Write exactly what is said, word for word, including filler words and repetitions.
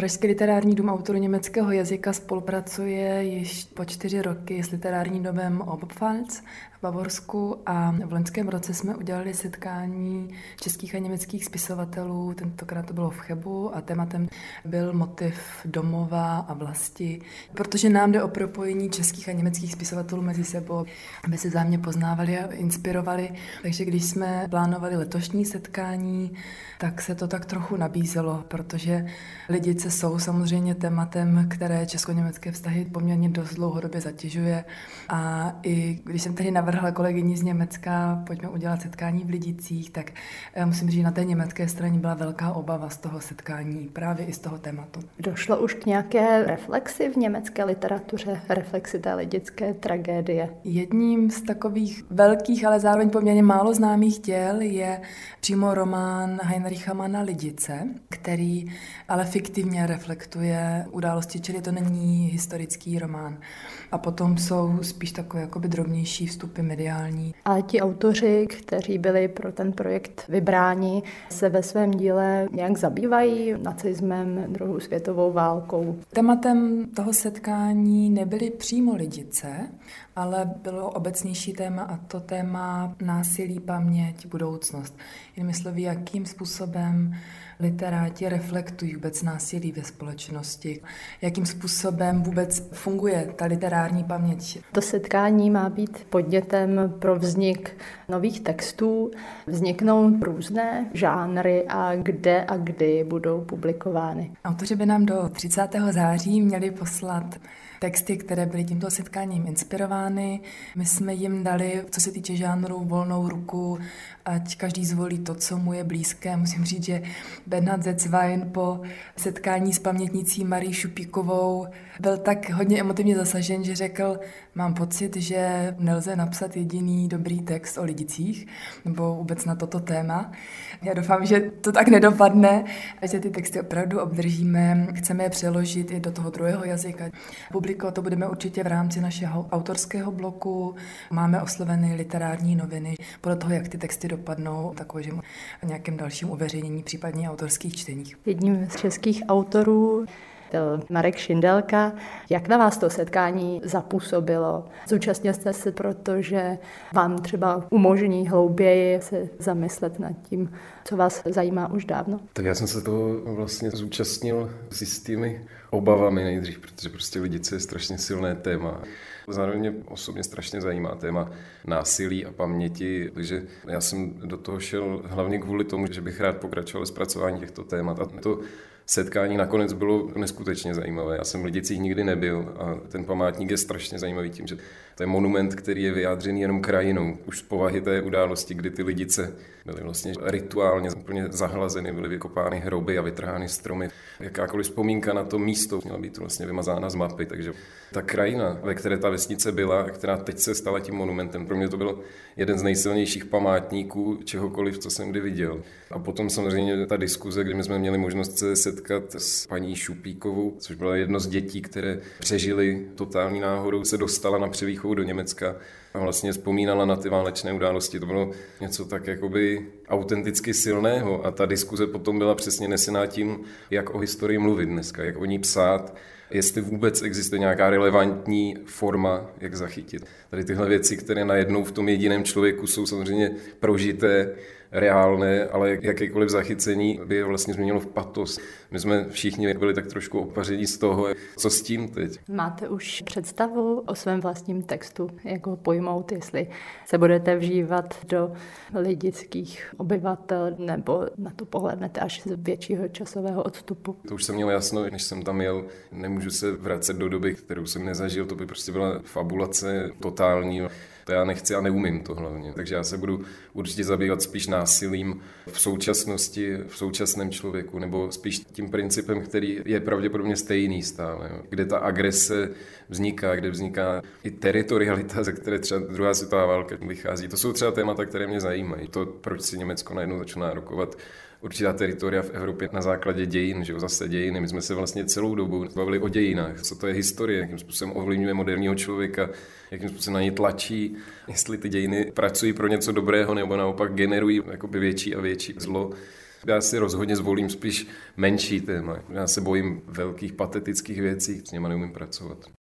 Pražský literární dům autorů německého jazyka spolupracuje již po čtyři roky s literárním domem Oberpfalz v Bavorsku a v loňském roce jsme udělali setkání českých a německých spisovatelů. Tentokrát to bylo v Chebu a tématem byl motiv domova a vlasti, protože nám jde o propojení českých a německých spisovatelů mezi sebou, aby se vzájemně poznávali a inspirovali. Takže když jsme plánovali letošní setkání, tak se to tak trochu nabízelo, protože Lidice jsou samozřejmě tématem, které česko-německé vztahy poměrně dost dlouhodobě zatěžuje. A i když jsem tady navrhla kolegyni z Německa, pojďme udělat setkání v Lidicích, tak musím říct, že na té německé straně byla velká obava z toho setkání, právě i z toho tématu. Došlo už k nějaké reflexi v německé literatuře, reflexi té lidické tragédie? Jedním z takových velkých, ale zároveň poměrně málo známých děl je přímo román Heinricha Manna Lidice, který ale fiktivně reflektuje události, čili to není historický román. A potom jsou spíš takové jakoby drobnější vstupy mediální. Ale ti autoři, kteří byli pro ten projekt vybráni, se ve svém díle nějak zabývají nacismem, druhou světovou válkou. Tématem toho setkání nebyly přímo Lidice, ale bylo obecnější téma a to téma násilí, paměť, budoucnost. Jinými slovy, jakým způsobem literáti reflektují vůbec násilí ve společnosti, jakým způsobem vůbec funguje ta literární paměť. To setkání má být podnětem pro vznik nových textů. Vzniknou různé žánry a kde a kdy budou publikovány. Autoři by nám do třicátého září měli poslat texty, které byly tímto setkáním inspirovány. My jsme jim dali, co se týče žánru, volnou ruku, ať každý zvolí to, co mu je blízké. Musím říct, že Bernhard Zetzwein po setkání s pamětnicí Marí Šupíkovou byl tak hodně emotivně zasažen, že řekl, mám pocit, že nelze napsat jediný dobrý text o Lidicích, nebo vůbec na toto téma. Já doufám, že to tak nedopadne, že ty texty opravdu obdržíme. Chceme je přeložit i do toho druhého jazyka. Publikovat to budeme určitě v rámci našeho autorského bloku. Máme oslovené literární noviny. Podle toho, jak ty texty dopadnou, takové, že nějakém dalším uveřejnění, případně autorských čteních. Jedním z českých autorů byl Marek Šindelka. Jak na vás to setkání zapůsobilo? Zúčastnil jste se, protože vám třeba umožní hlouběji se zamyslet nad tím, co vás zajímá už dávno? Tak já jsem se toho vlastně zúčastnil s jistými obavami nejdřív, protože prostě Lidice je strašně silné téma. Zároveň mě osobně strašně zajímá téma násilí a paměti, takže já jsem do toho šel hlavně kvůli tomu, že bych rád pokračoval zpracování těchto témat. A to setkání nakonec bylo neskutečně zajímavé. Já jsem v Lidicích nikdy nebyl a ten památník je strašně zajímavý tím, že to je monument, který je vyjádřený jenom krajinou. Už z povahy té události, kdy ty Lidice byly vlastně rituálně úplně zahlazeny, byly vykopány hroby a vytrhány stromy. Jakákoliv vzpomínka na to místo měla být vlastně vymazána z mapy, takže ta krajina, ve které ta vesnice byla, která teď se stala tím monumentem, pro mě to byl jeden z nejsilnějších památníků čehokoliv, co jsem kdy viděl. A potom samozřejmě ta diskuze, kdy my jsme měli možnost se setkat s paní Šupíkovou, což bylo jedno z dětí, které přežili totální náhodou, se dostala na převýchovu do Německa a vlastně vzpomínala na ty válečné události. To bylo něco tak jakoby autenticky silného a ta diskuze potom byla přesně nesená tím, jak o historii mluvit dneska, jak o ní psát, jestli vůbec existuje nějaká relevantní forma, jak zachytit. Tady tyhle věci, které najednou v tom jediném člověku jsou samozřejmě prožité, reálné, ale jakékoliv zachycení by je vlastně změnilo v patos. My jsme všichni byli tak trošku opaření z toho, co s tím teď. Máte už představu o svém vlastním textu, jak ho pojmout, jestli se budete vžívat do lidických obyvatel, nebo na to pohlednete až z většího časového odstupu? To už jsem měl jasno, než jsem tam jel. Nemůžu se vracet do doby, kterou jsem nezažil, to by prostě byla fabulace totální. To já nechci a neumím to hlavně. Takže já se budu určitě zabývat spíš násilím v současnosti, v současném člověku, nebo spíš tím principem, který je pravděpodobně stejný stále. Jo. Kde ta agrese vzniká, kde vzniká i teritorialita, ze které třeba druhá světová válka vychází. To jsou třeba témata, které mě zajímají. To, proč si Německo najednou začalo nárokovat určitá teritoria v Evropě na základě dějin, že jo, zase dějiny. My jsme se vlastně celou dobu bavili o dějinách, co to je historie, jakým způsobem ovlivňuje moderního člověka, jakým způsobem na ně tlačí, jestli ty dějiny pracují pro něco dobrého nebo naopak generují jakoby větší a větší zlo. Já si rozhodně zvolím spíš menší téma. Já se bojím velkých patetických věcí, s nimi neumím pracovat.